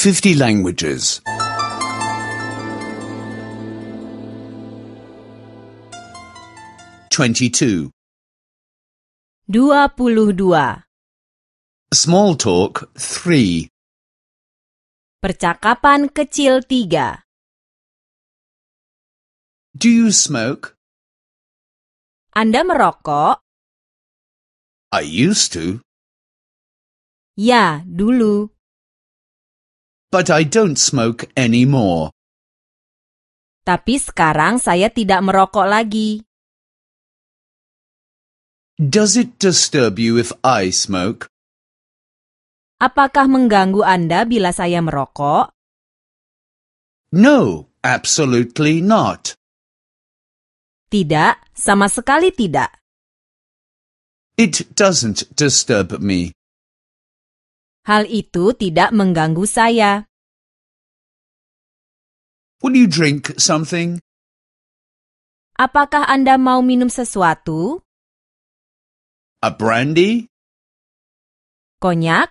50 languages. 22. 22. Small talk 3. Percakapan kecil 3. Do you smoke? Anda merokok? I used to, Ya, dulu. but I don't smoke anymore. Tapi sekarang saya tidak merokok lagi. Does it disturb you if I smoke? Apakah mengganggu Anda bila saya merokok? No, absolutely not. Tidak, sama sekali tidak. It doesn't disturb me. Hal itu tidak mengganggu saya. Will you drink something? Apakah Anda mau minum sesuatu? A brandy? Konyak?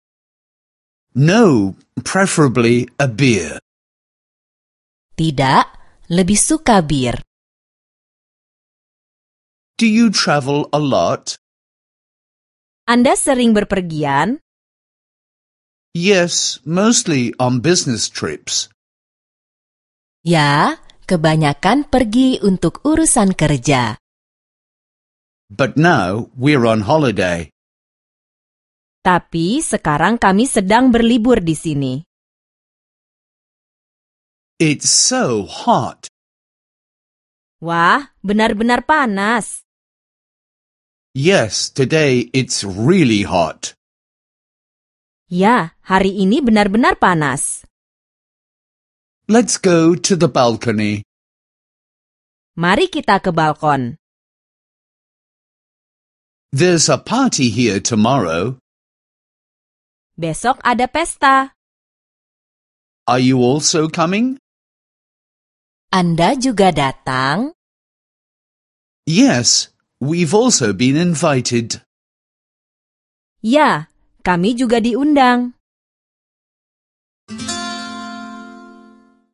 No, preferably a beer. Tidak, lebih suka bir. Do you travel a lot? Anda sering berpergian? Yes, mostly on business trips. Ya, kebanyakan pergi untuk urusan kerja. But now we're on holiday. Tapi sekarang kami sedang berlibur di sini. It's so hot. Wah, benar-benar panas. Yes, today it's really hot. Ya, hari ini benar-benar panas. Let's go to the balcony. Mari kita ke balkon. There's a party here tomorrow. Besok ada pesta. Are you also coming? Anda juga datang? Yes, we've also been invited. Ya, kami juga diundang.